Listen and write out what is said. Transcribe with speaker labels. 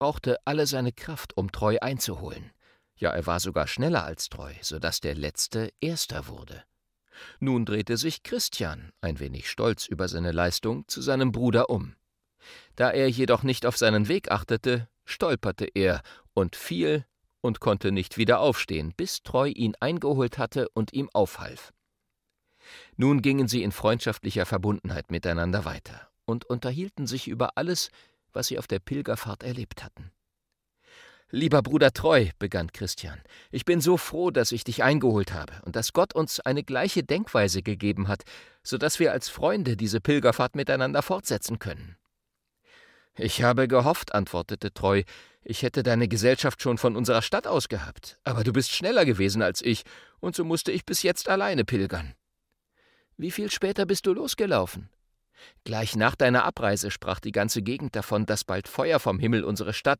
Speaker 1: brauchte alle seine Kraft, um Treu einzuholen. Ja, er war sogar schneller als Treu, so dass der Letzte Erster wurde. Nun drehte sich Christian, ein wenig stolz über seine Leistung, zu seinem Bruder um. Da er jedoch nicht auf seinen Weg achtete, stolperte er und fiel und konnte nicht wieder aufstehen, bis Treu ihn eingeholt hatte und ihm aufhalf. Nun gingen sie in freundschaftlicher Verbundenheit miteinander weiter und unterhielten sich über alles, was sie auf der Pilgerfahrt erlebt hatten. »Lieber Bruder Treu«, begann Christian, »ich bin so froh, dass ich dich eingeholt habe und dass Gott uns eine gleiche Denkweise gegeben hat, so dass wir als Freunde diese Pilgerfahrt miteinander fortsetzen können.« »Ich habe gehofft«, antwortete Treu, »ich hätte deine Gesellschaft schon von unserer Stadt aus gehabt, aber du bist schneller gewesen als ich, und so musste ich bis jetzt alleine pilgern.« »Wie viel später bist du losgelaufen?« »Gleich nach deiner Abreise sprach die ganze Gegend davon, dass bald Feuer vom Himmel unsere Stadt